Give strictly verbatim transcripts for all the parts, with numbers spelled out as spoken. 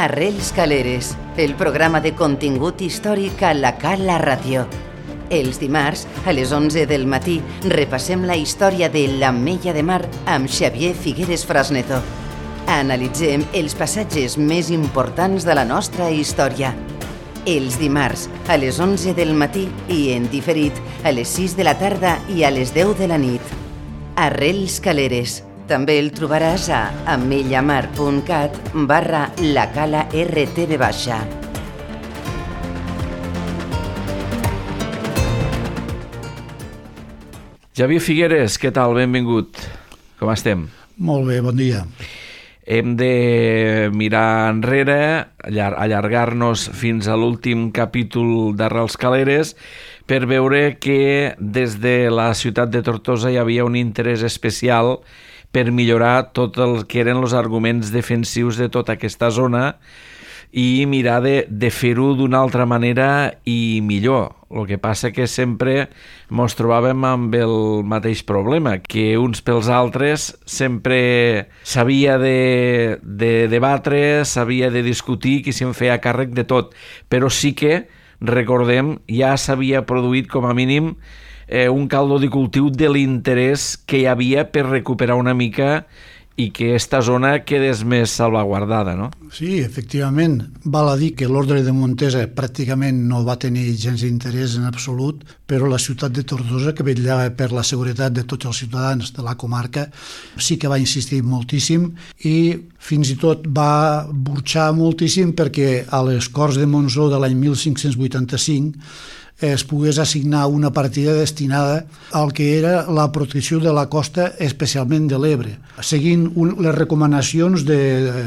Arrels Caleres, el programa de contingut històric a la Cala Ràdio. Els dimarts, a les onze del matí, repassem la història de l'Ametlla de Mar amb Xavier Figueres Frasneto. Analitzem els passatges més importants de la nostra història. Els dimarts, a les onze del matí i en diferit, a les sis de la tarda i a les deu de la nit. Arrels Caleres. També el trobaràs a ametllamar.cat barra la cala rtv baixa. Xavier Figueres, què tal? Benvingut. Com estem? Molt bé, bon dia. Hem de mirar enrere, allargar-nos fins a l'últim capítol d'Arrels Caleres per veure que des de la ciutat de Tortosa hi havia un interès especial per millorar tot el que eren els arguments defensius de tota aquesta zona i mirar de, de fer-ho d'una altra manera i millor. El que passa que sempre ens trobàvem amb el mateix problema, que uns pels altres sempre s'havia de, de debatre, s'havia de discutir, qui se'n feia càrrec de tot. Però sí que, recordem, ja s'havia produït com a mínim eh, un caldo de cultiu de l'interès que hi havia per recuperar una mica i que aquesta zona quedés més salvaguardada, no? Sí, efectivament. Val a dir que l'ordre de Montesa pràcticament no va tenir gens d'interès en absolut, però la ciutat de Tortosa, que vetllava per la seguretat de tots els ciutadans de la comarca, sí que va insistir moltíssim i fins i tot va burxar moltíssim perquè a les Corts de Montsó de l'any mil cinc-cents vuitanta-cinc es pogués assignar una partida destinada al que era la protecció de la costa, especialment de l'Ebre, seguint un, les recomanacions de,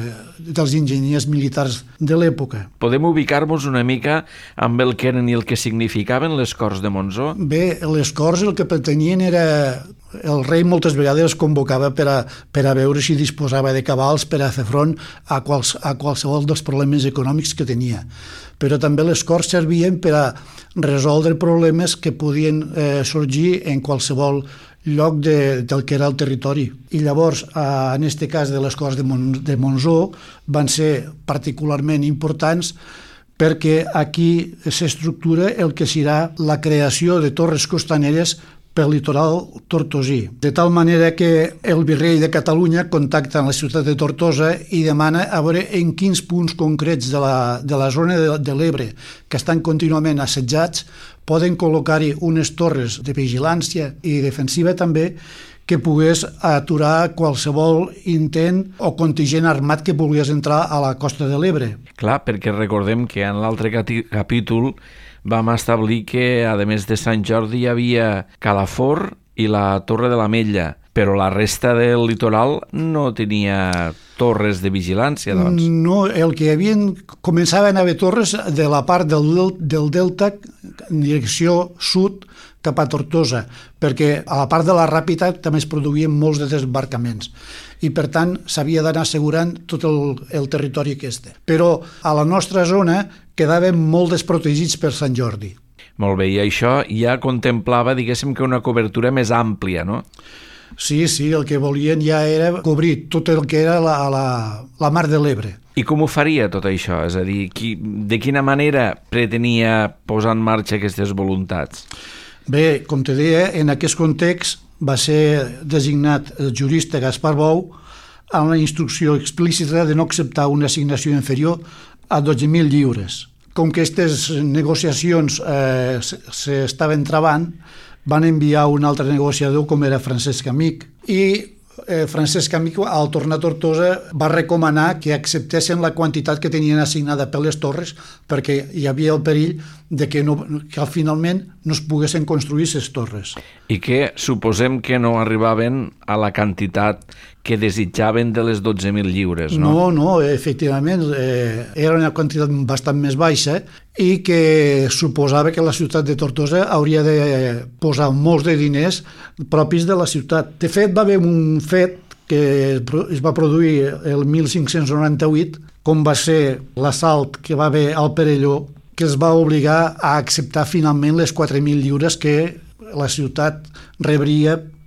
dels enginyers militars de l'època. Podem ubicar-nos una mica amb el que eren i el que significaven les Corts de Montsó? Bé, les Corts el que pretenien era... El rei moltes vegades els convocava per a, per a veure si disposava de cabals per a fer front a, quals, a qualsevol dels problemes econòmics que tenia. Però també les Corts servien per a resoldre problemes que podien eh, sorgir en qualsevol lloc de, del que era el territori. I llavors, eh, en aquest cas de les Corts de, Mon, de Montsó, van ser particularment importants perquè aquí s'estructura el que serà la creació de torres costaneres pel litoral tortosí. De tal manera que el virrei de Catalunya contacta amb la ciutat de Tortosa i demana a veure en quins punts concrets de la, de la zona de, de l'Ebre, que estan contínuament assetjats, poden col·locar-hi unes torres de vigilància i defensiva també que pogués aturar qualsevol intent o contingent armat que volgués entrar a la costa de l'Ebre. Clar, perquè recordem que en l'altre capítol vam establir que, a més de Sant Jordi, hi havia Calafort i la Torre de l'Ametlla, però la resta del litoral no tenia torres de vigilància, doncs. No, el que hi havia... Començaven a haver torres de la part del, del delta en direcció sud cap a Tortosa, perquè a la part de la Ràpita també es produïen molts de desembarcaments i, per tant, s'havia d'anar assegurant tot el, el territori aquest. Però a la nostra zona quedàvem molt desprotegits per Sant Jordi. Molt bé, i això ja contemplava, diguéssim, que una cobertura més àmplia, no? Sí, sí, el que volien ja era cobrir tot el que era la, la, la mar de l'Ebre. I com ho faria tot això? És a dir, qui, de quina manera pretenia posar en marxa aquestes voluntats? Bé, com te deia, en aquest context va ser designat el jurista Gaspar Bou amb la instrucció explícita de no acceptar una assignació inferior a dotze mil lliures. Com que aquestes negociacions eh, s'estaven travant, van enviar un altre negociador com era Francesc Amic i eh, Francesc Amic, al tornar a Tortosa, va recomanar que acceptessin la quantitat que tenien assignada per les torres perquè hi havia el perill de que, no, que finalment no es poguessin construir les torres. I que suposem que no arribaven a la quantitat que desitjaven de les dotze mil lliures, no? No, no, efectivament, eh, era una quantitat bastant més baixa i que suposava que la ciutat de Tortosa hauria de posar molts de diners propis de la ciutat. De fet, va haver un fet que es va produir el mil cinc-cents noranta-vuit, com va ser l'assalt que va haver al Perelló, que es va obligar a acceptar finalment les quatre mil lliures que la ciutat rebria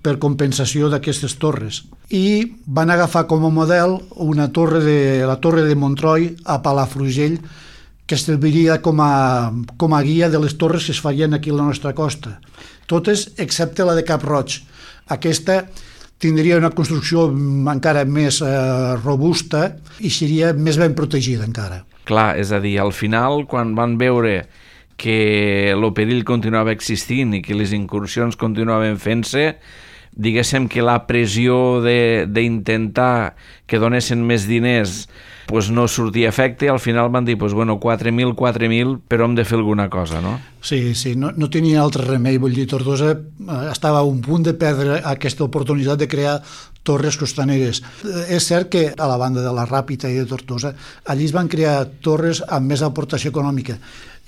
per compensació d'aquestes torres. I van agafar com a model una torre de, la torre de Montroi a Palafrugell, que serviria com a, com a guia de les torres que es farien aquí a la nostra costa. Totes, excepte la de Cap Roig. Aquesta tindria una construcció encara més eh, robusta i seria més ben protegida encara. Clar, és a dir, al final, quan van veure que el perill continuava existint i que les incursions continuaven fent-se, diguéssim que la pressió d'intentar que donessin més diners pues no sortia efecte i al final van dir pues bueno, quatre mil, quatre mil, però hem de fer alguna cosa, no? Sí, sí, no, no tenia altre remei. Vull dir, Tortosa estava a un punt de perdre aquesta oportunitat de crear torres costaneres. És cert que a la banda de la Ràpita i de Tortosa allí es van crear torres amb més aportació econòmica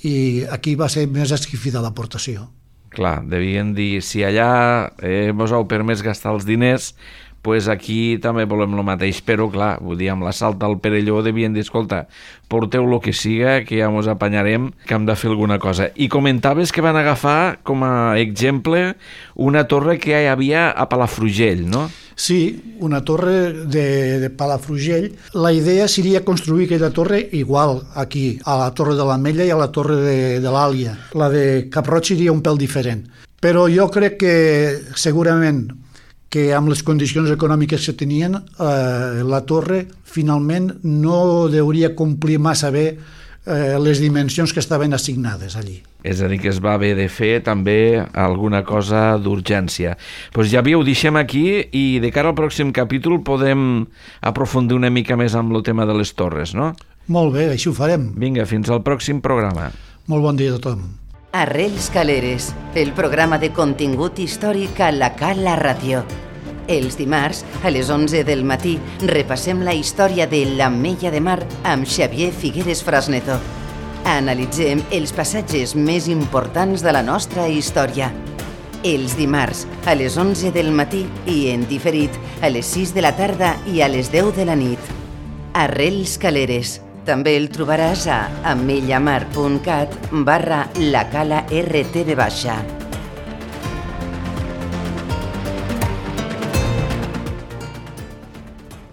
i aquí va ser més esquifida l'aportació. Clar, devien dir, si allà eh, mos heu permès gastar els diners, pues aquí també volem el mateix, però clar, vull dir, amb l'assalt al Perelló devien dir, escolta, porteu el que siga, que ja mos apanyarem, que hem de fer alguna cosa. I comentaves que van agafar com a exemple una torre que hi havia a Palafrugell, no? Sí, una torre de, de Palafrugell. La idea seria construir aquella torre igual aquí, a la torre de l'Ametlla i a la torre de, de l'Àlia. La de Cap Roig seria un pèl diferent. Però jo crec que segurament que amb les condicions econòmiques que tenien, eh, la torre finalment no hauria complir massa bé eh, les dimensions que estaven assignades allí. És a dir, que es va haver de fer també alguna cosa d'urgència. Doncs ja ho deixem aquí i de cara al pròxim capítol podem aprofundir una mica més amb el tema de les torres, no? Molt bé, així ho farem. Vinga, fins al pròxim programa. Molt bon dia a tothom. Arrels Caleres, el programa de contingut històric a la Cala Ràdio. Els dimarts, a les onze del matí, repassem la història de l'Ametlla de Mar amb Xavier Figueres Frasneto. Analitzem els passatges més importants de la nostra història. Els dimarts, a les onze del matí i en diferit, a les sis de la tarda i a les deu de la nit. Arrels Caleres. També el trobaràs a ametllamar punt cat barra la cala R T V baixa.